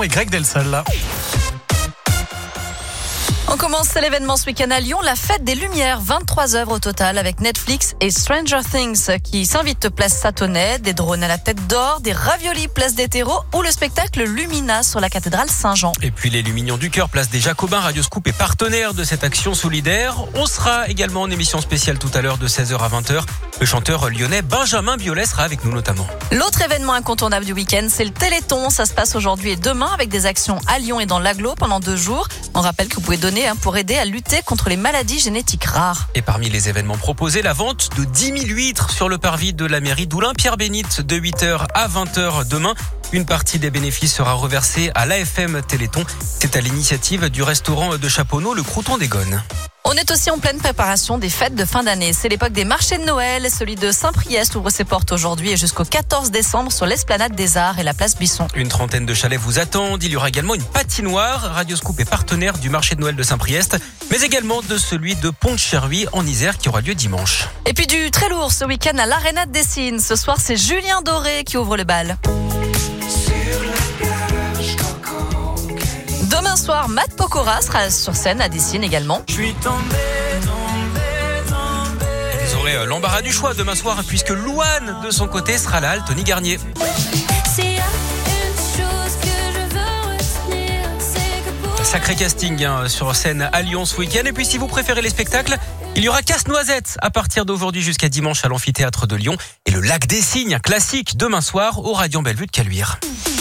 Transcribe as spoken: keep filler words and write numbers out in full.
Lyon et Greg Delsol. Là. On commence l'événement ce week-end à Lyon, la fête des Lumières, vingt-trois œuvres au total avec Netflix et Stranger Things qui s'invitent place Satonnet, des drones à la tête d'or, des raviolis place des terreaux ou le spectacle Lumina sur la cathédrale Saint-Jean. Et puis les Lumignons du Cœur, place des Jacobins, Radio Scoop est partenaire de cette action solidaire. On sera également en émission spéciale tout à l'heure de seize heures à vingt heures. Le chanteur lyonnais Benjamin Biolay sera avec nous notamment. L'autre événement incontournable du week-end, c'est le Téléthon. Ça se passe aujourd'hui et demain avec des actions à Lyon et dans l'Agglo pendant deux jours. On rappelle que vous pouvez donner pour aider à lutter contre les maladies génétiques rares. Et parmi les événements proposés, la vente de dix mille huîtres sur le parvis de la mairie d'Oulin, Pierre-Bénite, de huit heures à vingt heures demain. Une partie des bénéfices sera reversée à l'A F M Téléthon. C'est à l'initiative du restaurant de Chaponneau, le Crouton des Gones. On est aussi en pleine préparation des fêtes de fin d'année. C'est l'époque des marchés de Noël. Celui de Saint-Priest ouvre ses portes aujourd'hui et jusqu'au quatorze décembre sur l'Esplanade des Arts et la place Bisson. Une trentaine de chalets vous attendent. Il y aura également une patinoire. Radio Scoop est partenaire du marché de Noël de Saint-Priest, mais également de celui de Pont-de-Cherhuis en Isère qui aura lieu dimanche. Et puis du très lourd ce week-end à l'Arena de Dessines. Ce soir, c'est Julien Doré qui ouvre le bal. Demain soir, Matt Pokora sera sur scène à Dessines également. Je suis tombé, tombé, tombé. Vous aurez l'embarras du choix demain soir puisque Louane, de son côté, sera là, Tony Garnier. Sacré casting hein, sur scène à Lyon ce week-end. Et puis si vous préférez les spectacles, il y aura Casse-Noisette à partir d'aujourd'hui jusqu'à dimanche à l'amphithéâtre de Lyon. Et le Lac des Cygnes, classique, demain soir au Radiant Bellevue de Caluire.